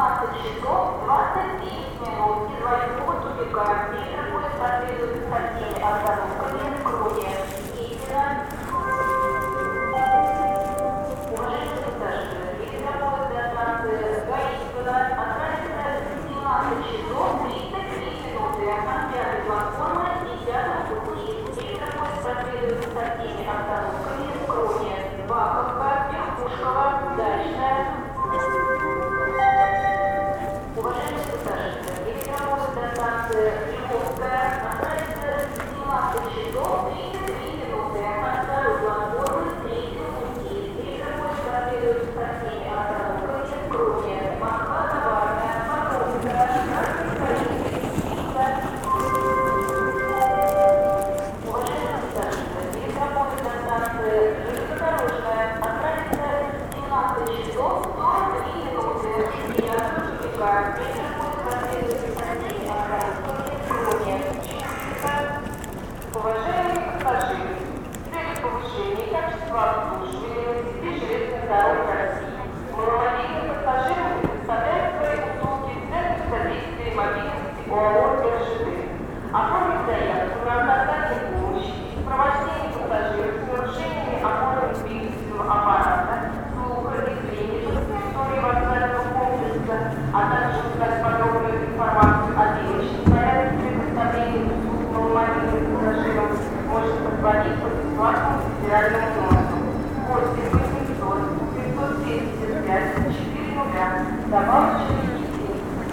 17 часов 29 минут из Восьмого тупика. Ветер будет проследовать со всеми остановками в круге. Истина. Уважаемые пассажиры, ветер до станции Гаитина отправится в 17 часов 33 минуты. От пятой платформы 10 пути. Ветер будет проследовать со всеми остановками в круге. Баковка, Верхушково, Дачная. Уважаемые пассажиры, ветер до станции Львовская отправится в 17 часов 33 минуты. От второй платформы 3 пути. Ветер будет проследовать со всеми остановками в круге. Москва, Товарная, Покровская, Красный Калинин, Ницца. Уважаемые пассажиры, ветер до станции Железнодорожная отправится в 17 часов 43 минуты. Ветер будет проследовать со всеми остановками в круге. Уважаемые пассажиры, с целью повышения качества обслуживания на сети железных дорог России маломобильным пассажирам предоставляют свои услуги в Центре содействия мобильности ОАО РЖД. Оформить заявку на оказание помощи и сопровождение пассажиров с нарушениями опорно-двигательного аппарата, слуха и зрения по территории вокзального комплекса, а также узнать подробную информацию о денежных порядке предоставления услуг маломобильным пассажирам можно позвонить по бесплатному федеральному номеру 8 800 575 400, добавочный